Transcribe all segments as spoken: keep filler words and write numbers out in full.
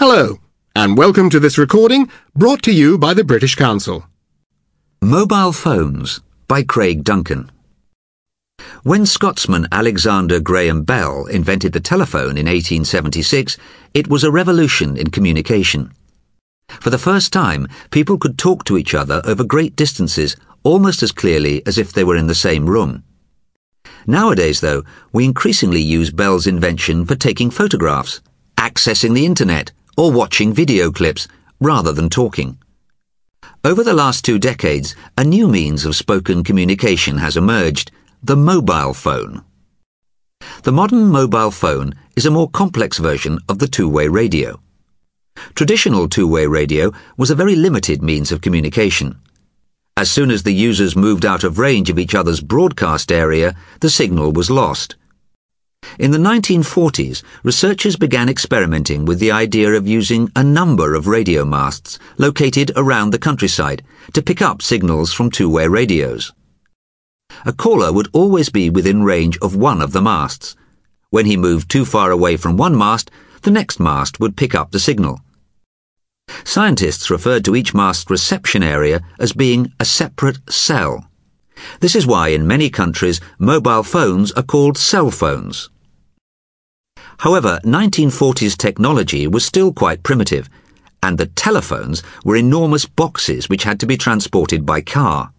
Hello, and welcome to this recording brought to you by the British Council. Mobile Phones by Craig Duncan. When Scotsman Alexander Graham Bell invented the telephone in eighteen seventy-six, it was a revolution in communication. For the first time, people could talk to each other over great distances almost as clearly as if they were in the same room. Nowadays, though, we increasingly use Bell's invention for taking photographs, accessing the internet, or watching video clips, rather than talking. Over the last two decades, a new means of spoken communication has emerged, the mobile phone. The modern mobile phone is a more complex version of the two-way radio. Traditional two-way radio was a very limited means of communication. As soon as the users moved out of range of each other's broadcast area, the signal was lost. In the nineteen forties, researchers began experimenting with the idea of using a number of radio masts located around the countryside to pick up signals from two-way radios. A caller would always be within range of one of the masts. When he moved too far away from one mast, the next mast would pick up the signal. Scientists referred to each mast's reception area as being a separate cell. This is why in many countries mobile phones are called cell phones. However, nineteen forties technology was still quite primitive, and the telephones were enormous boxes which had to be transported by car.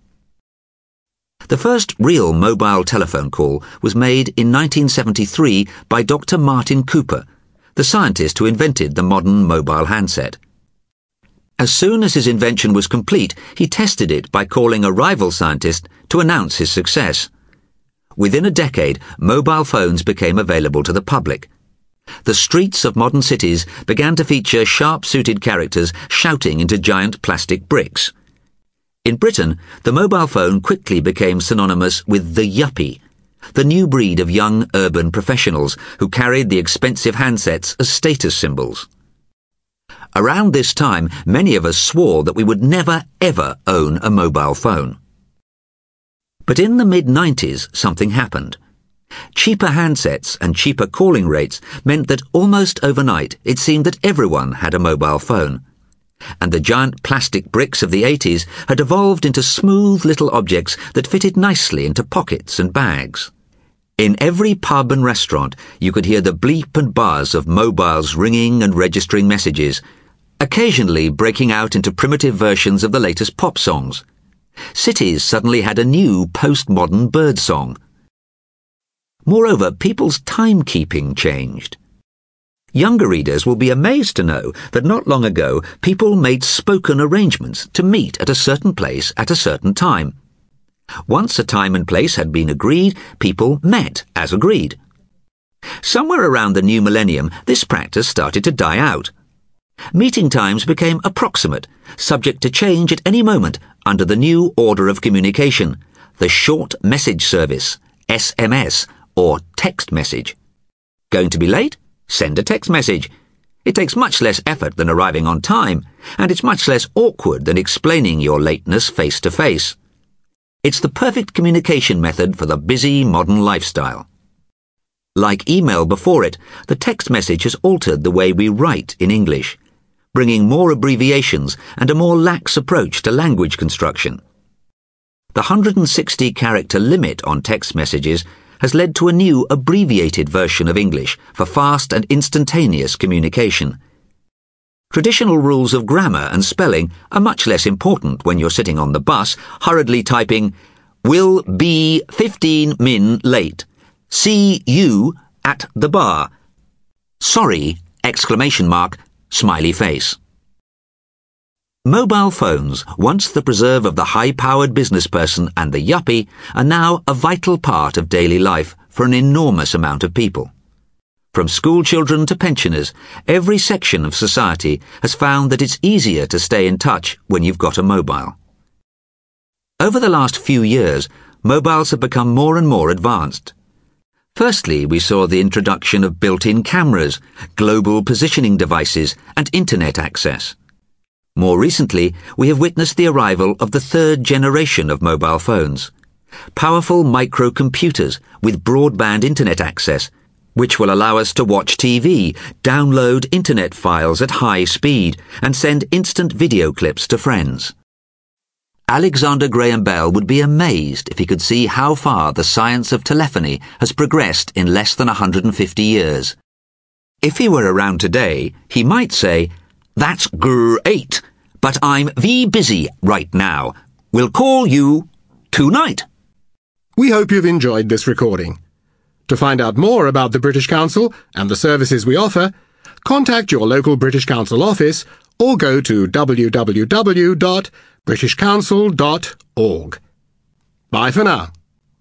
The first real mobile telephone call was made in nineteen seventy-three by Doctor Martin Cooper, the scientist who invented the modern mobile handset. As soon as his invention was complete, he tested it by calling a rival scientist to announce his success. Within a decade, mobile phones became available to the public. The streets of modern cities began to feature sharp-suited characters shouting into giant plastic bricks. In Britain, the mobile phone quickly became synonymous with the yuppie, the new breed of young urban professionals who carried the expensive handsets as status symbols. Around this time, many of us swore that we would never, ever own a mobile phone. But in the mid nineties, something happened. Cheaper handsets and cheaper calling rates meant that almost overnight it seemed that everyone had a mobile phone. And the giant plastic bricks of the eighties had evolved into smooth little objects that fitted nicely into pockets and bags. In every pub and restaurant, you could hear the bleep and buzz of mobiles ringing and registering messages, occasionally breaking out into primitive versions of the latest pop songs. Cities suddenly had a new postmodern bird song. Moreover, people's timekeeping changed. Younger readers will be amazed to know that not long ago people made spoken arrangements to meet at a certain place at a certain time. Once a time and place had been agreed, people met as agreed. Somewhere around the new millennium, this practice started to die out. Meeting times became approximate, subject to change at any moment under the new order of communication, the short message service, S M S, or text message. Going to be late? Send a text message. It takes much less effort than arriving on time, and it's much less awkward than explaining your lateness face to face. It's the perfect communication method for the busy modern lifestyle. Like email before it, the text message has altered the way we write in English, bringing more abbreviations and a more lax approach to language construction. The one hundred sixty character limit on text messages has led to a new abbreviated version of English for fast and instantaneous communication. Traditional rules of grammar and spelling are much less important when you're sitting on the bus, hurriedly typing, "Will be fifteen min late. See you at the bar. Sorry!" exclamation mark, smiley face. Mobile phones, once the preserve of the high-powered business person and the yuppie, are now a vital part of daily life for an enormous amount of people. From school children to pensioners, every section of society has found that it's easier to stay in touch when you've got a mobile. Over the last few years, mobiles have become more and more advanced. Firstly, we saw the introduction of built-in cameras, global positioning devices, and internet access. More recently, we have witnessed the arrival of the third generation of mobile phones. Powerful microcomputers with broadband internet access, which will allow us to watch T V, download internet files at high speed, and send instant video clips to friends. Alexander Graham Bell would be amazed if he could see how far the science of telephony has progressed in less than one hundred fifty years. If he were around today, he might say, "That's great, but I'm very busy right now. We'll call you tonight." We hope you've enjoyed this recording. To find out more about the British Council and the services we offer, contact your local British Council office or go to w w w dot british council dot org. Bye for now.